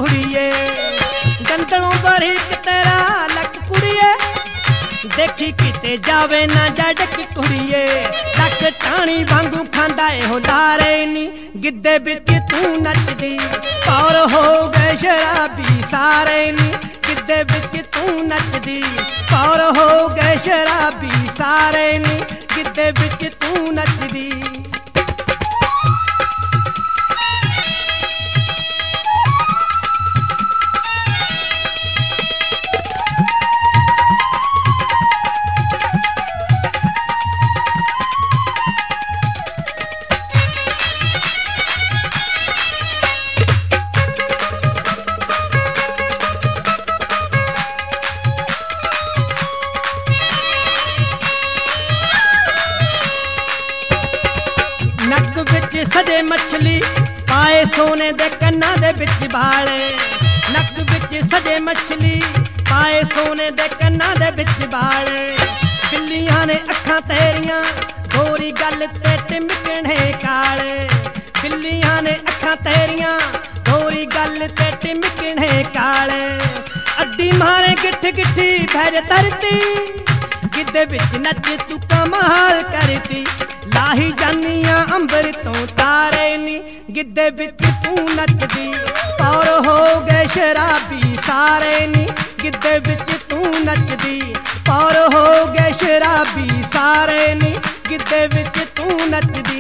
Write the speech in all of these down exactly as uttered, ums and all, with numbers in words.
कुड़िए गंदलों बरीक तेरा लक कुड़िए देखी किते जावे ना जड़क कुड़िए लक टाणी वांगू खांदा ए हो लारे नी गिद्धे बिच तू नचदी पौर हो गए शराबी सारे नी गिद्धे बिच तू नचदी पौर हो गए शराबी सारे नी गिद्धे बिच तू नचदी सजे मछली पाए सोने दे कन्ना दे बिच बाले नक बिच सजे मछली पाए सोने दे कन्ना दे बिच बाले बिल्लियां ने अखां तेरियां गोरी गल ते टिमकणे काले बिल्लियां ने अखां तेरियां गोरी गल ते टिमकणे काले अड्डी मारे गिठ गिठी भैर तरती गिद्धे बिच नच तू कमाल करती लाही जानिया अंबर तो तारे नी गिद्धे बिच तू नचदी पौर हो गए शराबी सारे नी गिद्धे बिच तू नचदी पौर हो गए शराबी सारे नी गिद्धे बिच तू नचदी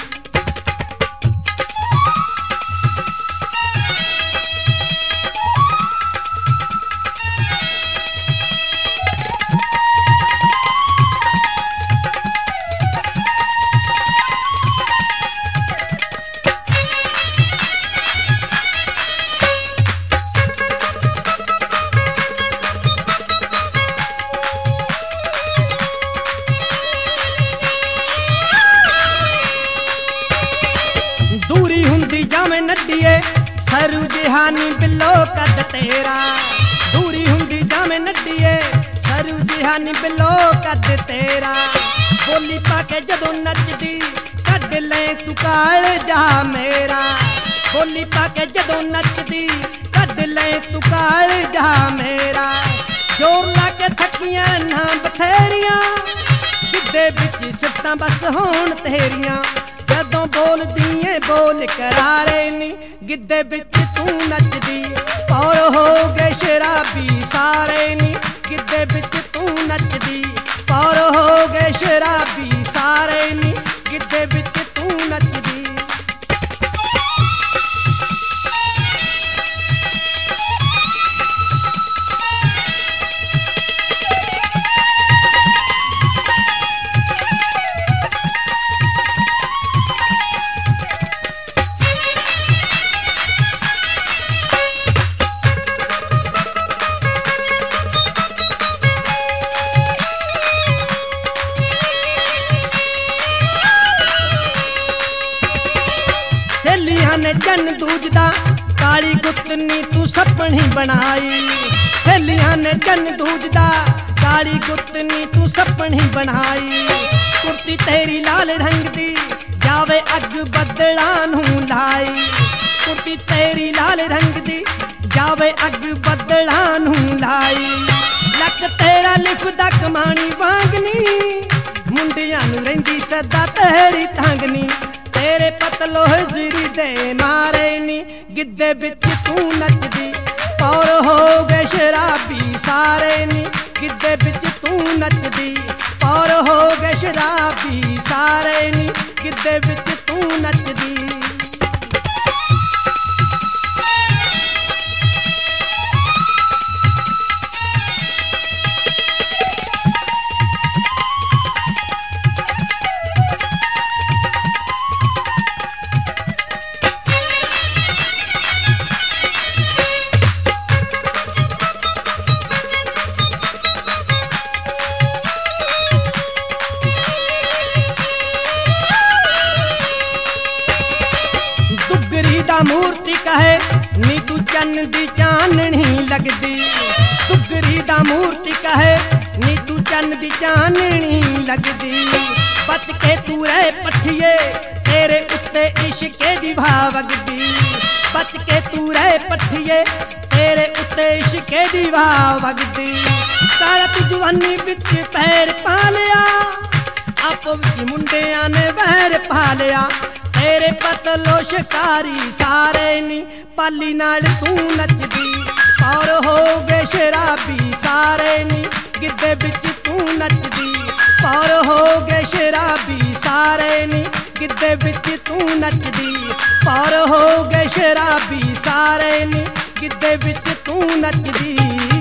जावे नड्डिए सरू जिहानी बिलो कद तेरा दूरी हुंदी जावे नड्डिए सरू जिहानी बिलो कद तेरा बोली पाके जदों नचदी कद ले तू काल जा मेरा बोली पाके जदों नचदी कद ले तू काल जा मेरा जोर ला के थकियां ना बथेरियां गिद्धे बिच सिफ्तां बस होण तेरियां जदों बोलदी ए बोल करारे नी गिद्धे बिच तू नचदी पौर हो गए शराबी सारे नी गिद्धे बिच तू नचदी पौर हो गए शराबी सारे नी गिद्धे बिच तू नचदी ने जन दूजदा काली गुत्तनी तू सपनी बनाई सहेलियां ने जन दूजदा काली गुत्तनी तू सपनी बनाई कुर्ती तेरी लाल रंग दी जावे अग बदला नू लाई कुर्ती तेरी लाल रंग दी जावे अग बदला नू लाई लक तेरा लिखदा कमानी वांगनी मुंडियां नू रहिंदी सदा तेरी टांगनी तेरे पतलो हजरी दे मारे नी गिद्धे बिच तू नचदी पौर हो गए शराबी सारे नी गिद्धे बिच तू नचदी पौर हो गए शराबी सारे नी गिद्धे बिच तू नचदी मूर्ति कहे नी तू चन्न दी चाननी लगदी दुगरी दा मूर्ति कहे नी तू चन्न दी चाननी लगदी बच के तू रह पठिए तेरे उत्ते इश्के दी भावगदी बच के तू रह पठिए तेरे उत्ते इश्के दी वाह वगदी सारा तू जवानी बिच पैर पा लिया आप विच मुंडियां ने वैर पा लिया तेरे पतलो शिकारी सारे नी पाली नाल तू नचदी और हो गए शराबी सारे नी गिद्धे बिच तू नचदी और हो गए शराबी सारे नी गिद्धे बिच तू नचदी और हो गए शराबी सारे नी गिद्धे बिच तू नचदी।